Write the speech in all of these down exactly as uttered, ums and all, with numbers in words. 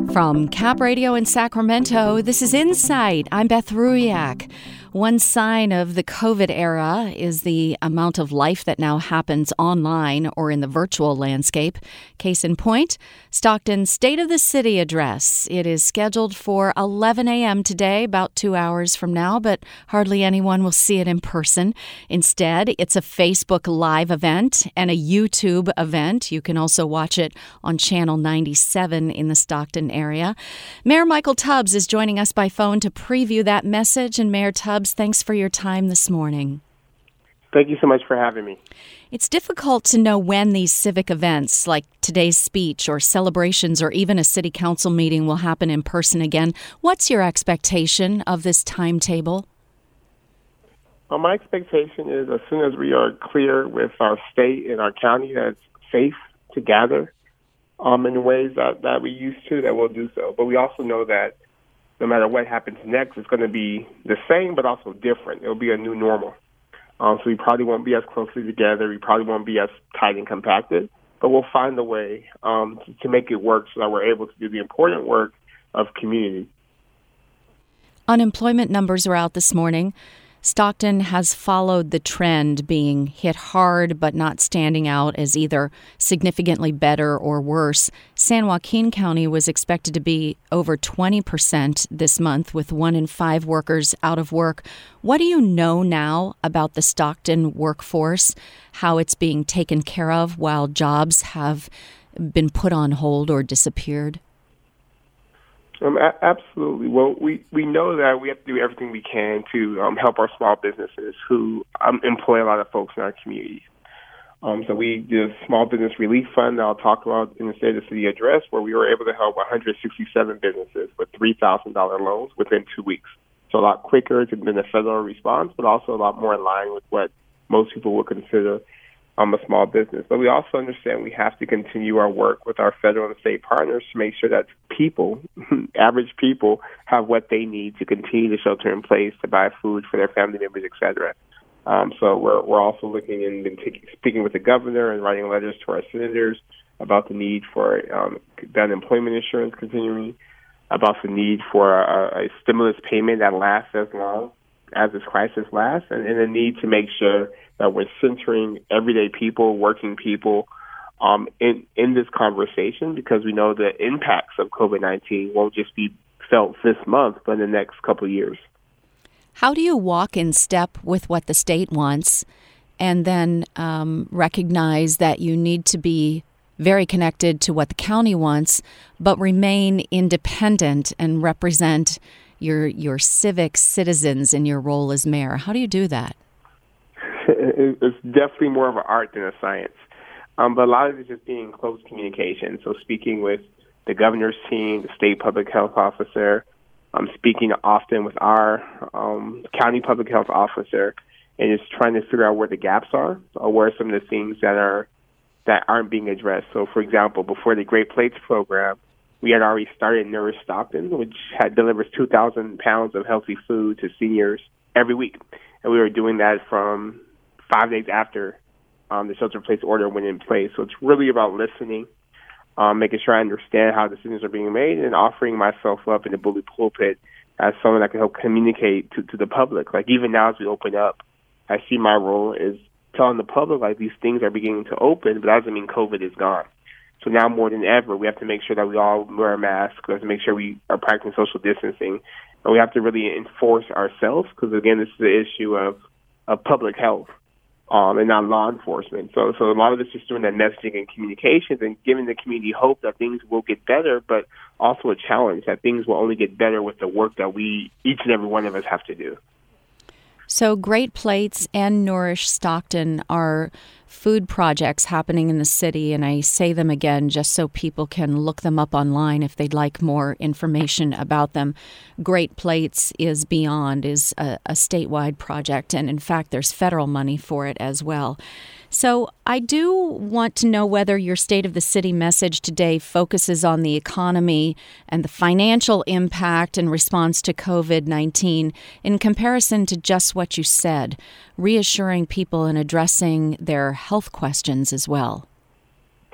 From Cap Radio in Sacramento, this is Insight. I'm Beth Ruiak. One sign of the COVID era is the amount of life that now happens online or in the virtual landscape. Case in point, Stockton's State of the City address. It is scheduled for eleven a.m. today, about two hours from now, but hardly anyone will see it in person. Instead, it's a Facebook Live event and a YouTube event. You can also watch it on Channel ninety-seven in the Stockton area. Mayor Michael Tubbs is joining us by phone to preview that message. And Mayor Tubbs, thanks for your time this morning. Thank you so much for having me. It's difficult to know when these civic events like today's speech or celebrations or even a city council meeting will happen in person again. What's your expectation of this timetable? Well, my expectation is as soon as we are clear with our state and our county that it's safe to gather um, in ways that, that we used to, that we'll do so. But we also know that no matter what happens next, it's going to be the same but also different. It'll be a new normal. Um, so we probably won't be as closely together. We probably won't be as tight and compacted. But we'll find a way um, to, to make it work so that we're able to do the important work of community. Unemployment numbers are out this morning. Stockton has followed the trend, being hit hard but not standing out as either significantly better or worse. San Joaquin County was expected to be over twenty percent this month, with one in five workers out of work. What do you know now about the Stockton workforce, how it's being taken care of while jobs have been put on hold or disappeared? Um, a- absolutely. Well, we, we know that we have to do everything we can to um, help our small businesses who um, employ a lot of folks in our communities. Um, so we did a small business relief fund that I'll talk about in the State of the City address, where we were able to help one hundred sixty-seven businesses with three thousand dollars loans within two weeks. So a lot quicker than the federal response, but also a lot more in line with what most people would consider Um, a small business. But we also understand we have to continue our work with our federal and state partners to make sure that people, average people, have what they need to continue to shelter in place, to buy food for their family members, et cetera. Um, so we're we're also looking and been t- speaking with the governor and writing letters to our senators about the need for um, the unemployment insurance continuing, about the need for a, a stimulus payment that lasts as long as this crisis lasts, and, and the need to make sure that we're centering everyday people, working people, um, in, in this conversation, because we know the impacts of COVID nineteen won't just be felt this month, but in the next couple of years. How do you walk in step with what the state wants and then um, recognize that you need to be very connected to what the county wants, but remain independent and represent your your civic citizens in your role as mayor? How do you do that? It's definitely more of an art than a science. Um, but a lot of it is just being in close communication. So speaking with the governor's team, the state public health officer, um, speaking often with our um, county public health officer, and just trying to figure out where the gaps are, or where are some of the things that are that aren't being addressed. So, for example, before the Great Plates program, we had already started Nourish Stockton, which had delivers two thousand pounds of healthy food to seniors every week. And we were doing that from five days after um, the shelter-in-place order went in place. So it's really about listening, um, making sure I understand how decisions are being made, and offering myself up in the bully pulpit as someone that can help communicate to, to the public. Like, even now as we open up, I see my role is telling the public, like, these things are beginning to open, but that doesn't mean COVID is gone. So now more than ever, we have to make sure that we all wear a mask. We have to make sure we are practicing social distancing. And we have to really enforce ourselves, because, again, this is the issue of, of public health um, and not law enforcement. So so a lot of this is doing that messaging and communications and giving the community hope that things will get better, but also a challenge that things will only get better with the work that we, each and every one of us, have to do. So Great Plates and Nourish Stockton are food projects happening in the city, and I say them again just so people can look them up online if they'd like more information about them. Great Plates is Beyond, is a, a statewide project, and in fact there's federal money for it as well. So I do want to know whether your State of the City message today focuses on the economy and the financial impact and response to COVID nineteen in comparison to just what you said, reassuring people and addressing their health questions as well.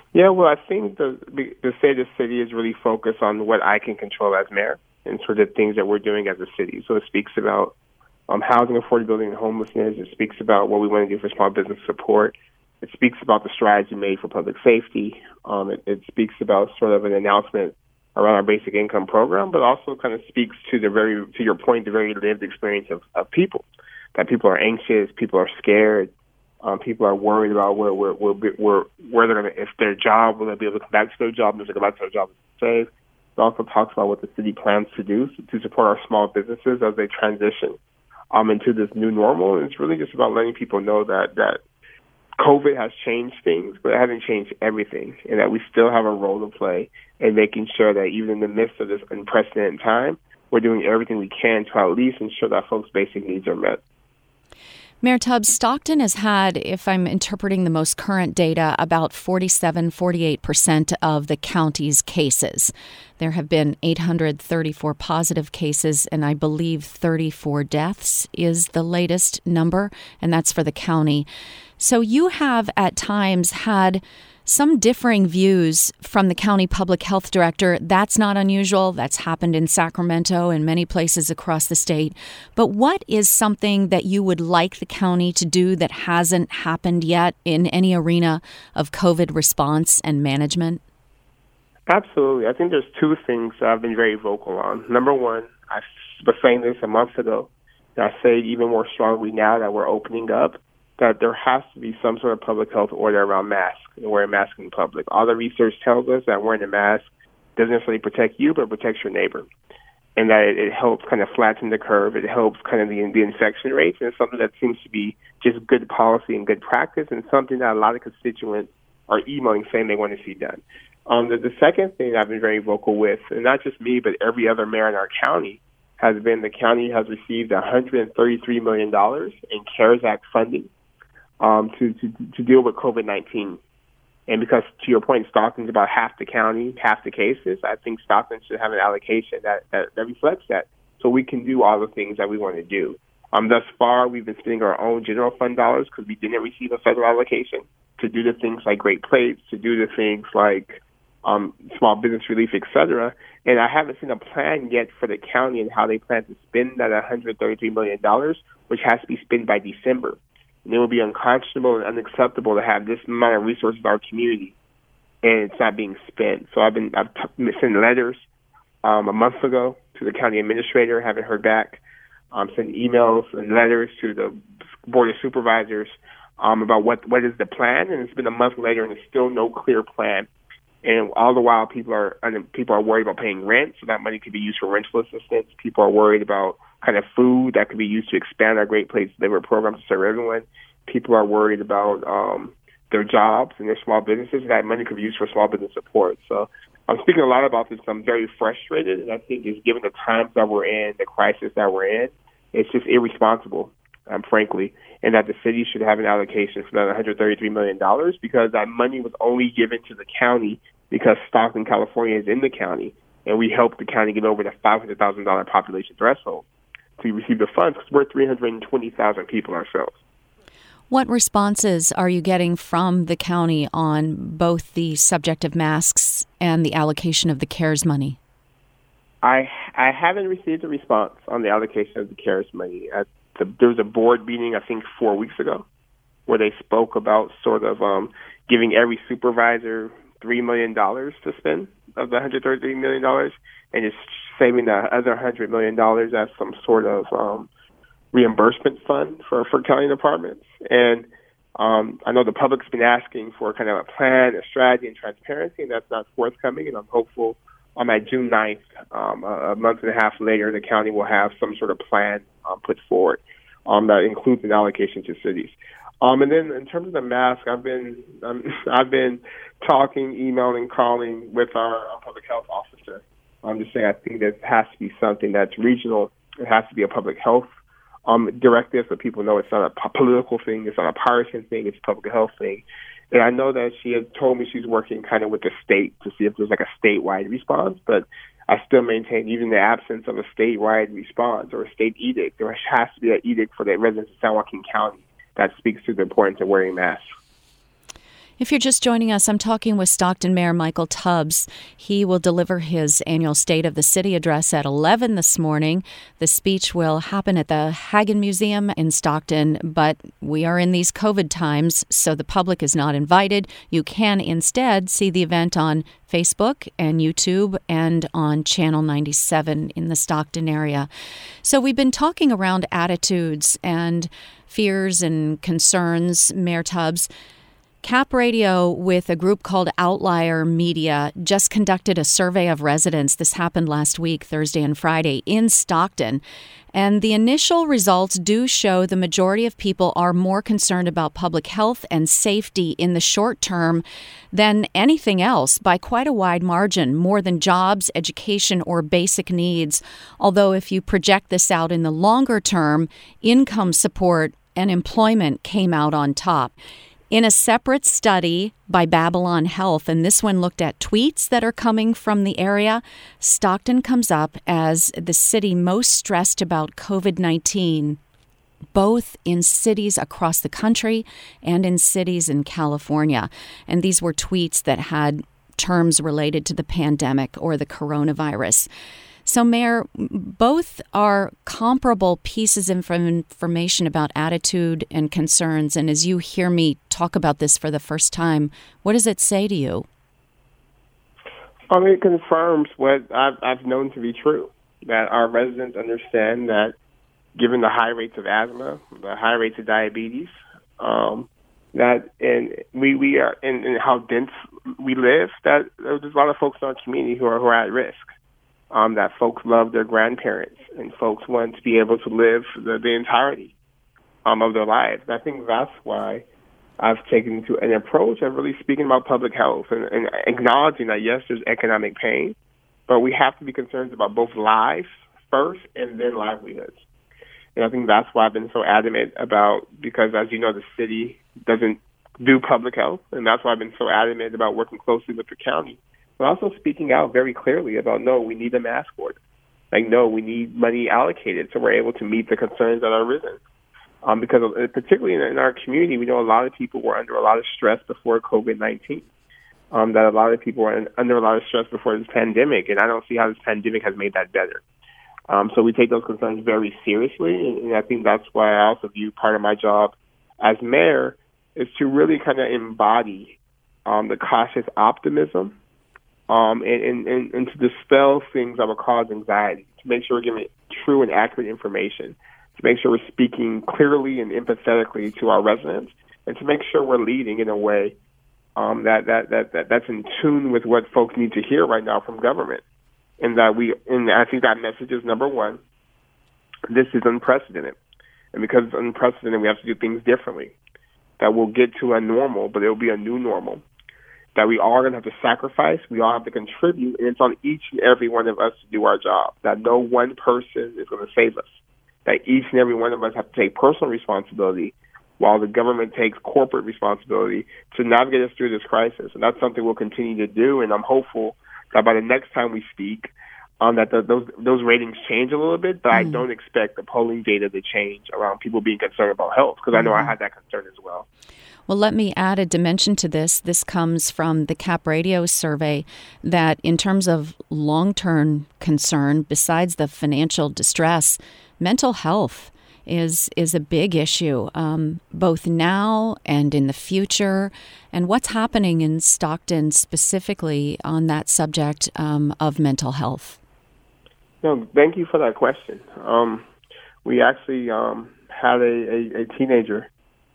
Yeah, well, I think the the state of the city is really focused on what I can control as mayor and sort of things that we're doing as a city. So it speaks about um, housing affordability and homelessness. It speaks about what we want to do for small business support. It speaks about the strides we made for public safety. Um, it, it speaks about sort of an announcement around our basic income program, but also kind of speaks to the very, to your point, the very lived experience of, of people. That people are anxious, people are scared, um, people are worried about where where where, where, where they're going to, if their job, will they be able to come back to their job, if they go back to their job safe. It also talks about what the city plans to do to support our small businesses as they transition um, into this new normal. And it's really just about letting people know that that COVID has changed things, but it hasn't changed everything, and that we still have a role to play in making sure that even in the midst of this unprecedented time, we're doing everything we can to at least ensure that folks' basic needs are met. Mayor Tubbs, Stockton has had, if I'm interpreting the most current data, about forty-seven, forty-eight percent of the county's cases. There have been eight hundred thirty-four positive cases, and I believe thirty-four deaths is the latest number, and that's for the county. So you have at times had some differing views from the county public health director. That's not unusual. That's happened in Sacramento and many places across the state. But what is something that you would like the county to do that hasn't happened yet in any arena of COVID response and management? Absolutely. I think there's two things that I've been very vocal on. Number one, I was saying this a month ago, and I say it even more strongly now that we're opening up, that there has to be some sort of public health order around masks and wearing masks in public. All the research tells us that wearing a mask doesn't necessarily protect you, but it protects your neighbor. And that it, it helps kind of flatten the curve. It helps kind of the, the infection rates. And it's something that seems to be just good policy and good practice, and something that a lot of constituents are emailing saying they want to see done. Um, the, the second thing I've been very vocal with, and not just me, but every other mayor in our county, has been the county has received one hundred thirty-three million dollars in CARES Act funding Um, to, to to deal with COVID nineteen. And because, to your point, Stockton's about half the county, half the cases, I think Stockton should have an allocation that, that, that reflects that, so we can do all the things that we want to do. Um, thus far, we've been spending our own general fund dollars because we didn't receive a federal allocation to do the things like Great Plates, to do the things like um, small business relief, et cetera. And I haven't seen a plan yet for the county and how they plan to spend that one hundred thirty-three million dollars, which has to be spent by December. And it would be unconscionable and unacceptable to have this amount of resources in our community and it's not being spent. So I've been I've t- sent letters um, a month ago to the county administrator, haven't heard back. Um, sent emails and letters to the board of supervisors um, about what what is the plan, and it's been a month later and there's still no clear plan. And all the while, people are people are worried about paying rent, so that money could be used for rental assistance. People are worried about kind of food that could be used to expand our Great Plates Delivery program to serve everyone. People are worried about um, their jobs and their small businesses, and that money could be used for small business support. So I'm speaking a lot about this. I'm very frustrated, and I think it's given the times that we're in, the crisis that we're in, it's just irresponsible, um, frankly, and that the city should have an allocation for that one hundred thirty-three million dollars because that money was only given to the county because Stockton, California is in the county, and we helped the county get over the five hundred thousand dollars population threshold to receive the funds because we're three hundred twenty thousand people ourselves. What responses are you getting from the county on both the subject of masks and the allocation of the CARES money? I I haven't received a response on the allocation of the CARES money. At the, there was a board meeting, I think, four weeks ago, where they spoke about sort of um, giving every supervisor three million dollars to spend of the one hundred thirty-three million dollars and just saving the other one hundred million dollars as some sort of um, reimbursement fund for, for county departments. And um, I know the public's been asking for kind of a plan, a strategy, and transparency, and that's not forthcoming. And I'm hopeful um, at June ninth, um, a, a month and a half later, the county will have some sort of plan um, put forward um, that includes an allocation to cities. Um, and then in terms of the mask, I've been um, I've been talking, emailing, calling with our, our public health officer. I'm just saying I think there has to be something that's regional. It has to be a public health um, directive so people know it's not a po- political thing, it's not a partisan thing, it's a public health thing. And I know that she has told me she's working kind of with the state to see if there's like a statewide response, but I still maintain even in the absence of a statewide response or a state edict, there has to be an edict for the residents of San Joaquin County that speaks to the importance of wearing masks. If you're just joining us, I'm talking with Stockton Mayor Michael Tubbs. He will deliver his annual State of the City address at eleven this morning. The speech will happen at the Hagen Museum in Stockton, but we are in these COVID times, so the public is not invited. You can instead see the event on Facebook and YouTube and on Channel ninety-seven in the Stockton area. So we've been talking around attitudes and fears and concerns, Mayor Tubbs. Cap Radio, with a group called Outlier Media, just conducted a survey of residents. This happened last week, Thursday and Friday, in Stockton. And the initial results do show the majority of people are more concerned about public health and safety in the short term than anything else by quite a wide margin, more than jobs, education, or basic needs. Although if you project this out in the longer term, income support and employment came out on top. In a separate study by Babylon Health, and this one looked at tweets that are coming from the area, Stockton comes up as the city most stressed about COVID nineteen, both in cities across the country and in cities in California. And these were tweets that had terms related to the pandemic or the coronavirus. So, Mayor, both are comparable pieces of information about attitude and concerns. And as you hear me talk about this for the first time, what does it say to you? I mean, it confirms what I've, I've known to be true, that our residents understand that given the high rates of asthma, the high rates of diabetes, um, that and we, we are and, and how dense we live, that there's a lot of folks in our community who are who are at risk. Um, that folks love their grandparents and folks want to be able to live the, the entirety um, of their lives. And I think that's why I've taken to an approach of really speaking about public health and, and acknowledging that, yes, there's economic pain, but we have to be concerned about both lives first and then livelihoods. And I think that's why I've been so adamant about, because as you know, the city doesn't do public health, and that's why I've been so adamant about working closely with the county. But also speaking out very clearly about, no, we need a mask order. Like, no, we need money allocated so we're able to meet the concerns that are risen. Um, because particularly in, in our community, we know a lot of people were under a lot of stress before COVID nineteen, um, that a lot of people were in, under a lot of stress before this pandemic, and I don't see how this pandemic has made that better. Um, so we take those concerns very seriously, and, and I think that's why I also view part of my job as mayor is to really kind of embody um, the cautious optimism Um, and, and, and to dispel things that would cause anxiety, to make sure we're giving true and accurate information, to make sure we're speaking clearly and empathetically to our residents, and to make sure we're leading in a way um, that, that, that, that that's in tune with what folks need to hear right now from government. And that we, and I think that message is number one, this is unprecedented. And because it's unprecedented, we have to do things differently. That we'll get to a normal, but it'll be a new normal. That we all are going to have to sacrifice, we all have to contribute, and it's on each and every one of us to do our job. That no one person is going to save us. That each and every one of us have to take personal responsibility while the government takes corporate responsibility to navigate us through this crisis. And that's something we'll continue to do, and I'm hopeful that by the next time we speak, um, that the, those those ratings change a little bit, but mm. I don't expect the polling data to change around people being concerned about health, because I know mm. I had that concern as well. Well, let me add a dimension to this. This comes from the Cap Radio survey that in terms of long-term concern, besides the financial distress, mental health is is a big issue, um, both now and in the future. And what's happening in Stockton specifically on that subject um, of mental health? No, thank you for that question. Um, we actually um, had a, a, a teenager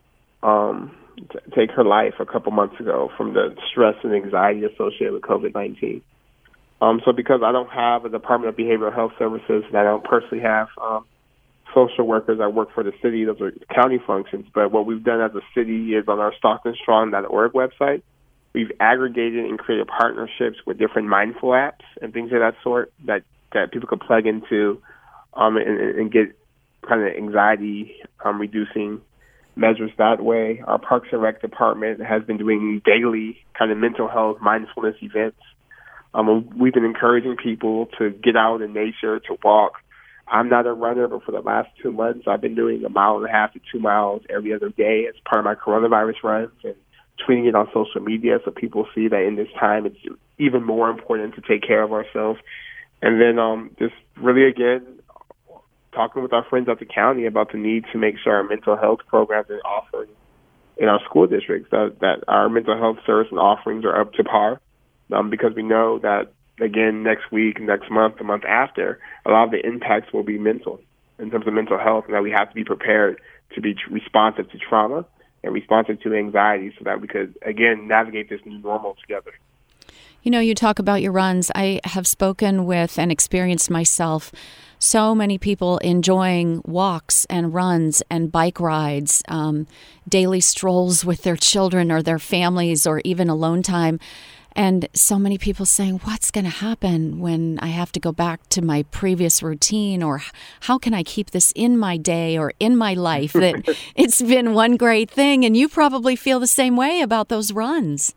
um, t- take her life a couple months ago from the stress and anxiety associated with COVID nineteen. Um, so because I don't have a Department of Behavioral Health Services, and I don't personally have um, social workers that work for the city, those are county functions, but what we've done as a city is on our stockton strong dot org website, we've aggregated and created partnerships with different mindful apps and things of that sort that, that people could plug into um, and, and get kind of anxiety um, reducing measures that way. Our Parks and Rec department has been doing daily kind of mental health mindfulness events. Um, we've been encouraging people to get out in nature, to walk. I'm not a runner, but for the last two months, I've been doing a mile and a half to two miles every other day as part of my coronavirus runs, and tweeting it on social media so people see that in this time it's even more important to take care of ourselves. And then um, just really, again, talking with our friends at the county about the need to make sure our mental health programs are offered in our school districts, that, that our mental health service and offerings are up to par, um, because we know that, again, next week, next month, the month after, a lot of the impacts will be mental in terms of mental health, and that we have to be prepared to be responsive to trauma and responsive to anxiety so that we could, again, navigate this new normal together. You know, you talk about your runs. I have spoken with and experienced myself so many people enjoying walks and runs and bike rides, um, daily strolls with their children or their families or even alone time. And so many people saying, what's going to happen when I have to go back to my previous routine, or how can I keep this in my day or in my life? That it's been one great thing. And you probably feel the same way about those runs.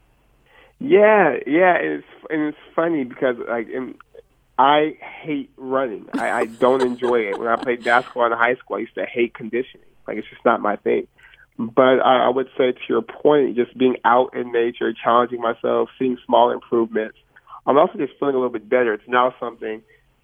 Yeah, yeah. And it's, and it's funny because like in, I hate running. I, I don't enjoy it. When I played basketball in high school, I used to hate conditioning. Like, it's just not my thing. But I, I would say, to your point, just being out in nature, challenging myself, seeing small improvements. I'm also just feeling a little bit better. It's now something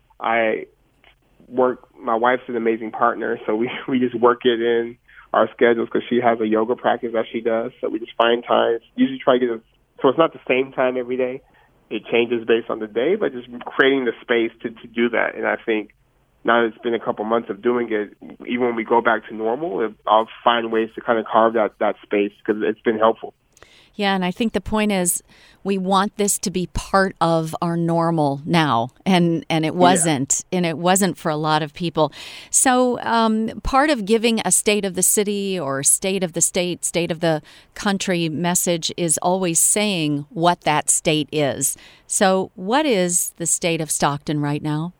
I work. My wife's an amazing partner, so we, we just work it in our schedules because she has a yoga practice that she does. So we just find times, usually try to get a, so it's not the same time every day. It changes based on the day, but just creating the space to, to do that. And I think now that it's been a couple months of doing it, even when we go back to normal, I'll find ways to kind of carve that, that space because it's been helpful. Yeah, and I think the point is we want this to be part of our normal now, and, and it wasn't, yeah. and it wasn't for a lot of people. So um, part of giving a state of the city or state of the state, state of the country message is always saying what that state is. So what is the state of Stockton right now?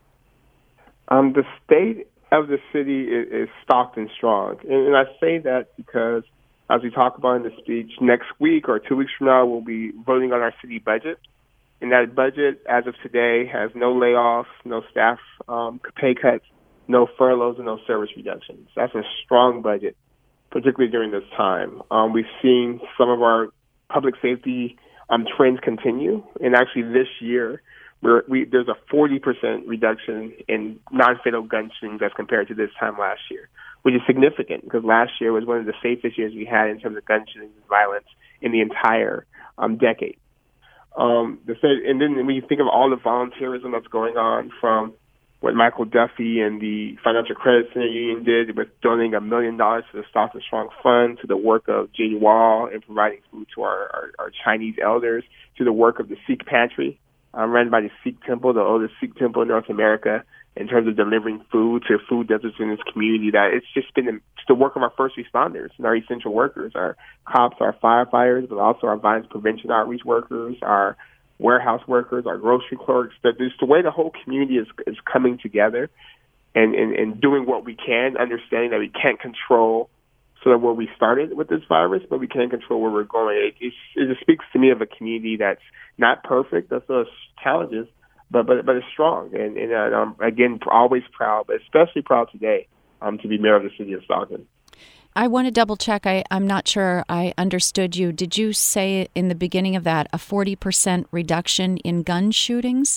Um, the state of the city is, is Stockton strong, and, and I say that because as we talk about in the speech, next week or two weeks from now, we'll be voting on our city budget. And that budget, as of today, has no layoffs, no staff um, pay cuts, no furloughs, and no service reductions. That's a strong budget, particularly during this time. Um, we've seen some of our public safety um, trends continue. And actually this year, we're, we, there's a forty percent reduction in non-fatal gun shootings as compared to this time last year, which is significant because last year was one of the safest years we had in terms of gun shootings and violence in the entire um, decade. Um, the, and then when you think of all the volunteerism that's going on, from what Michael Duffy and the Financial Credit Center Union did with donating a million dollars to the Stockton Strong Fund, to the work of Jane Wall in providing food to our, our, our Chinese elders, to the work of the Sikh Pantry, um, run by the Sikh Temple, the oldest Sikh temple in North America, in terms of delivering food to food deserts in this community. That it's just been it's the work of our first responders and our essential workers, our cops, our firefighters, but also our violence prevention outreach workers, our warehouse workers, our grocery clerks. That it's the way the whole community is is coming together and, and, and doing what we can, understanding that we can't control sort of where we started with this virus, but we can control where we're going. It, it, it just speaks to me of a community that's not perfect, that's still challenges, But but but it's strong, and, and uh, I'm, again, always proud, but especially proud today um, to be mayor of the city of Stockton. I want to double check. I, I'm not sure I understood you. Did you say in the beginning of that a forty percent reduction in gun shootings?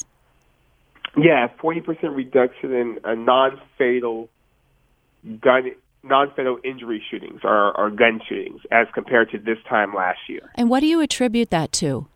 Yeah, forty percent reduction in a non-fatal gun, non-fatal injury shootings or, or gun shootings as compared to this time last year. And what do you attribute that to?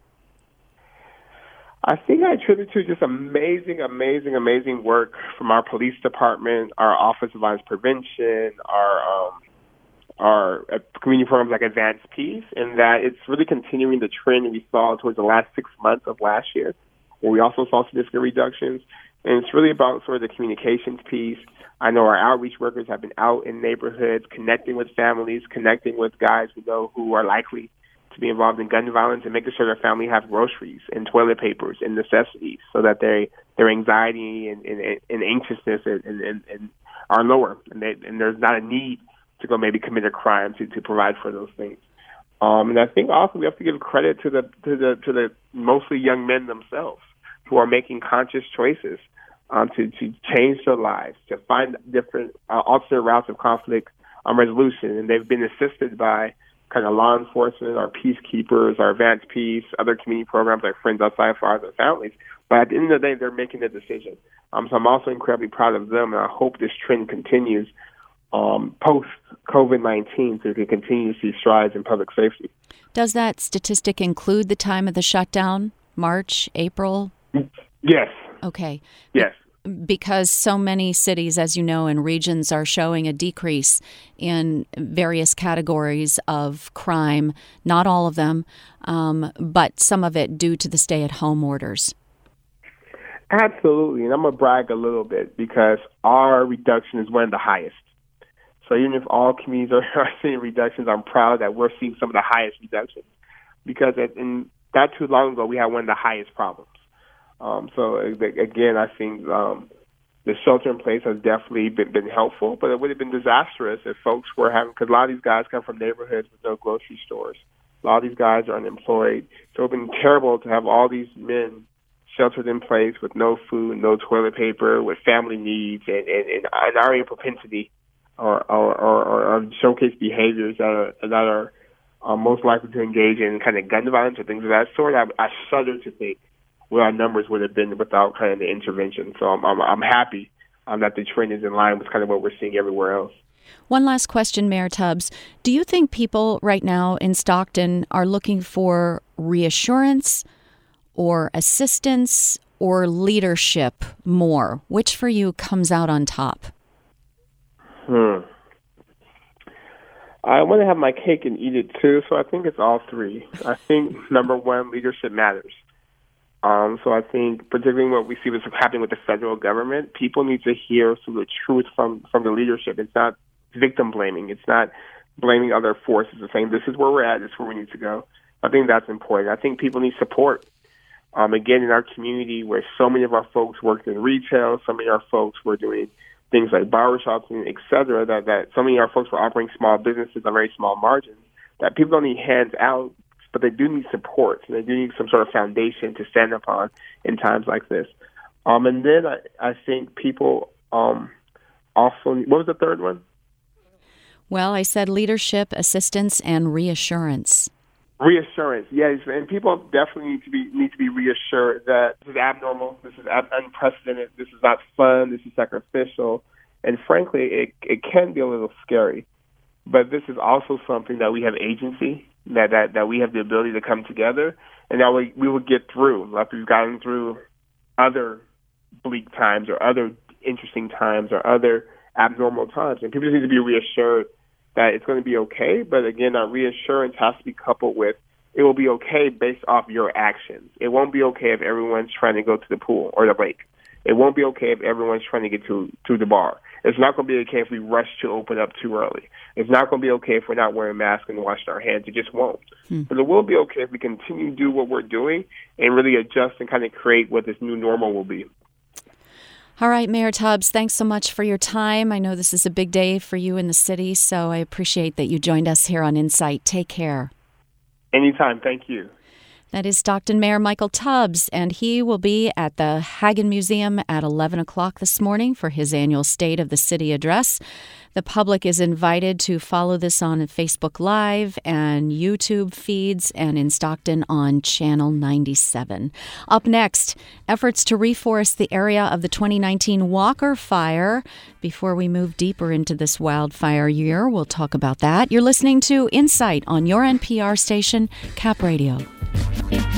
I think I attribute to just amazing, amazing, amazing work from our police department, our Office of Violence Prevention, our um, our community programs like Advanced Peace, and that it's really continuing the trend we saw towards the last six months of last year, where we also saw significant reductions. And it's really about sort of the communications piece. I know our outreach workers have been out in neighborhoods, connecting with families, connecting with guys we know who are likely to be involved in gun violence, and making sure their family have groceries and toilet papers and necessities so that they, their anxiety and, and, and anxiousness and, and, and are lower, and, they, and there's not a need to go maybe commit a crime to, to provide for those things. Um, and I think also we have to give credit to the to the to the mostly young men themselves who are making conscious choices um, to to change their lives, to find different uh, alternate routes of conflict um, resolution, and they've been assisted by kind of law enforcement, our peacekeepers, our advanced peace, other community programs like Friends Outside Fires and Families. But at the end of the day, they're making the decision. Um, so I'm also incredibly proud of them, and I hope this trend continues um, post-COVID nineteen so we can continue to see strides in public safety. Does that statistic include the time of the shutdown, March, April? Yes. Okay. Yes. Because so many cities, as you know, and regions are showing a decrease in various categories of crime, not all of them, um, but some of it due to the stay-at-home orders. Absolutely, and I'm going to brag a little bit because our reduction is one of the highest. So even if all communities are, are seeing reductions, I'm proud that we're seeing some of the highest reductions because in, not too long ago, we had one of the highest problems. Um, so, again, I think um, the shelter in place has definitely been, been helpful, but it would have been disastrous if folks were having, because a lot of these guys come from neighborhoods with no grocery stores. A lot of these guys are unemployed. So it would have been terrible to have all these men sheltered in place with no food, no toilet paper, with family needs, and, and, and an area propensity or, or, or, or showcase behaviors that are, that are uh, most likely to engage in kind of gun violence or things of that sort. I, I shudder to think where our numbers would have been without kind of the intervention. So I'm I'm, I'm happy um, that the trend is in line with kind of what we're seeing everywhere else. One last question, Mayor Tubbs. Do you think people right now in Stockton are looking for reassurance or assistance or leadership more? Which for you comes out on top? Hmm. I want to have my cake and eat it too, so I think it's all three. I think, number one, leadership matters. Um, so I think, particularly what we see what's happening with the federal government, people need to hear some of the truth from, from the leadership. It's not victim blaming. It's not blaming other forces and saying, this is where we're at, this is where we need to go. I think that's important. I think people need support. Um, again, in our community where so many of our folks worked in retail, so many of our folks were doing things like barbershops and et cetera, that, that so many of our folks were operating small businesses on very small margins, that people don't need hands out, but they do need support, and they do need some sort of foundation to stand upon in times like this. Um, and then I, I think people um, also need, what was the third one? Well, I said leadership, assistance, and reassurance. Reassurance, yes, and people definitely need to be need to be reassured that this is abnormal, this is ab- unprecedented, this is not fun, this is sacrificial, and frankly, it it can be a little scary. But this is also something that we have agency. That, that that we have the ability to come together, and that we, we will get through, like we've gotten through other bleak times or other interesting times or other abnormal times. And people just need to be reassured that it's going to be okay. But again, our reassurance has to be coupled with it will be okay based off your actions. It won't be okay if everyone's trying to go to the pool or the lake. It won't be okay if everyone's trying to get to, to the bar. It's not going to be okay if we rush to open up too early. It's not going to be okay if we're not wearing masks and washing our hands. It just won't. Hmm. But it will be okay if we continue to do what we're doing and really adjust and kind of create what this new normal will be. All right, Mayor Tubbs, thanks so much for your time. I know this is a big day for you in the city, so I appreciate that you joined us here on Insight. Take care. Anytime. Thank you. That is Stockton Mayor Michael Tubbs, and he will be at the Hagen Museum at eleven o'clock this morning for his annual State of the City address. The public is invited to follow this on Facebook Live and YouTube feeds and in Stockton on Channel ninety-seven. Up next, efforts to reforest the area of the twenty nineteen Walker Fire. Before we move deeper into this wildfire year, we'll talk about that. You're listening to Insight on your N P R station, Cap Radio.